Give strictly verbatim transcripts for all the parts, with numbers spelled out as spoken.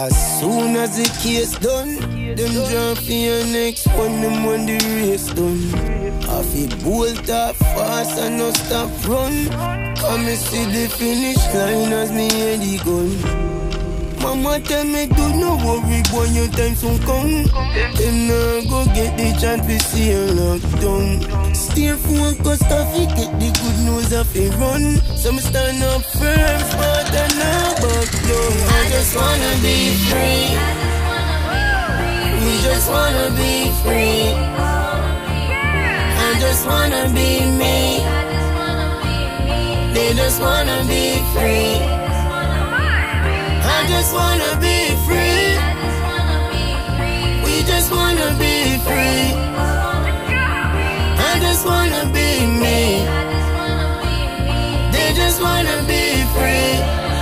As soon as the case done, them jump for your next one, them when the race done. I feel bolt up fast and no stop run. Come and see the finish line as me hear the gun. Mama tell me do no worry, boy, your time soon come. Them now go get the chance to see you locked down. Stay focused, I get the good news of it run. Some stand up firm, but I now back down. I just wanna be free. We just wanna be free. I just wanna be me. They just wanna be free. I just wanna be free. We just wanna be free. I just wanna be me. They just wanna be free.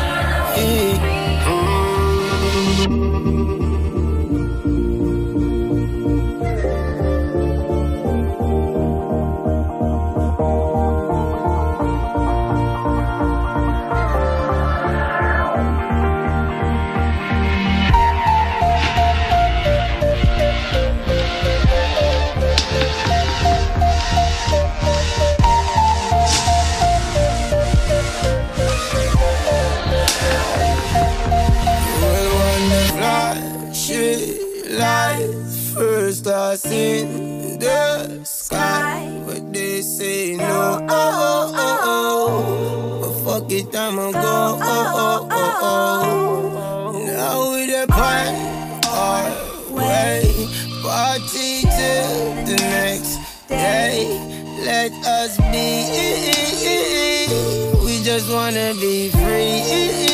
First I seen the sky, but they say no. Oh, oh, oh, oh. But fuck it, I'ma go. Oh, oh, oh, oh. Now we the plan our way, party till the next day. Let us be. We just wanna be free.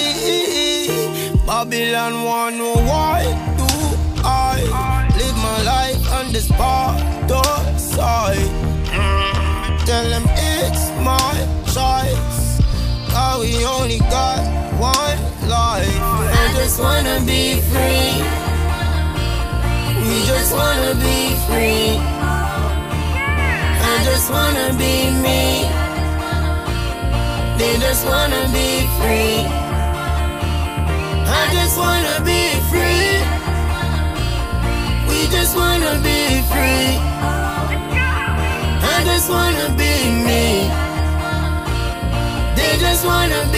Babylon one know why do I live my life on the spot side. Mm, tell them it's my choice, cause we only got one life. I just wanna be free. We just wanna be free. I just wanna be me. They just wanna be free. I just wanna be free. We just wanna be free. I just wanna be me. They just wanna be